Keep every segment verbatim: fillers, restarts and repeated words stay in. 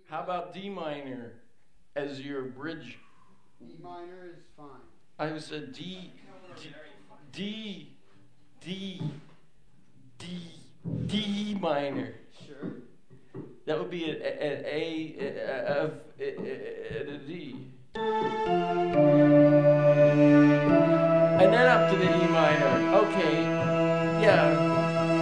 How about D minor as your bridge? D minor is fine. I said D, D, D, D, D minor. Sure. That would be an A, a, a, a, a D. And then up to the E minor. Okay, yeah.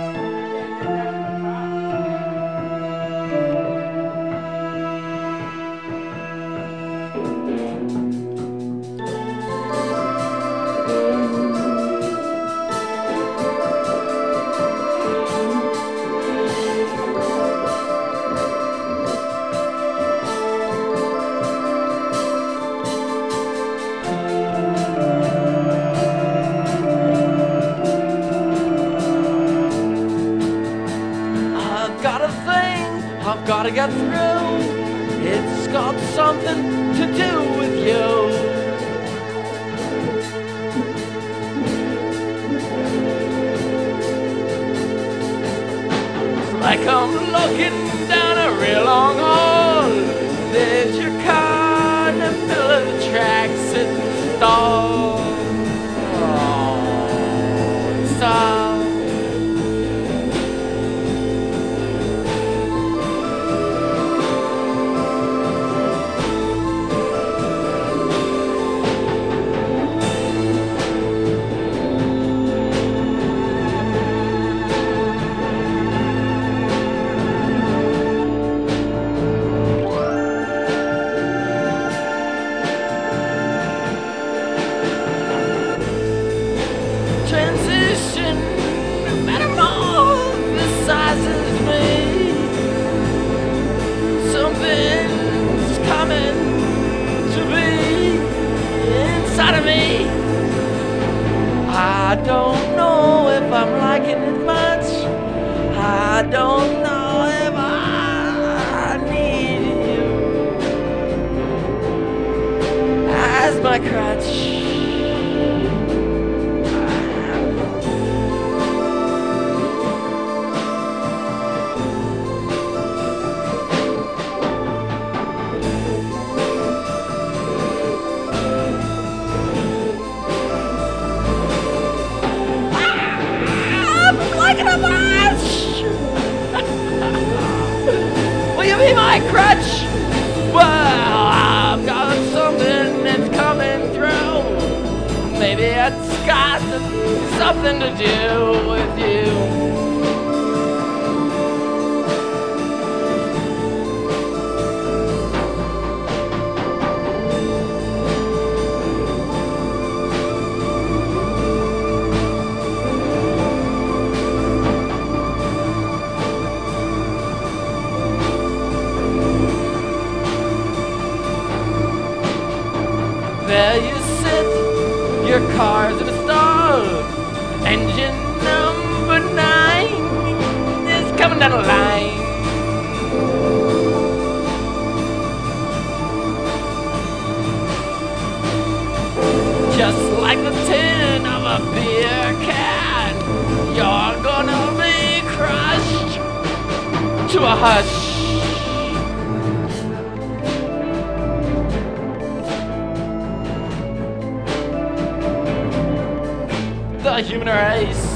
I've gotta get through. It's got something to do with you. It's like I'm looking down a real long hall. There's your car in the middle of the track sitting stall. Oh, it's all I don't know if I'm liking it much. I don't know if I need you as my crutch. Will you be my crutch? Well, I've got something that's coming through. Maybe it's got something to do with you. There you sit, your car's in a stall. Engine number nine is coming down the line. Just like the tin of a beer can, you're gonna be crushed to a hush. The human race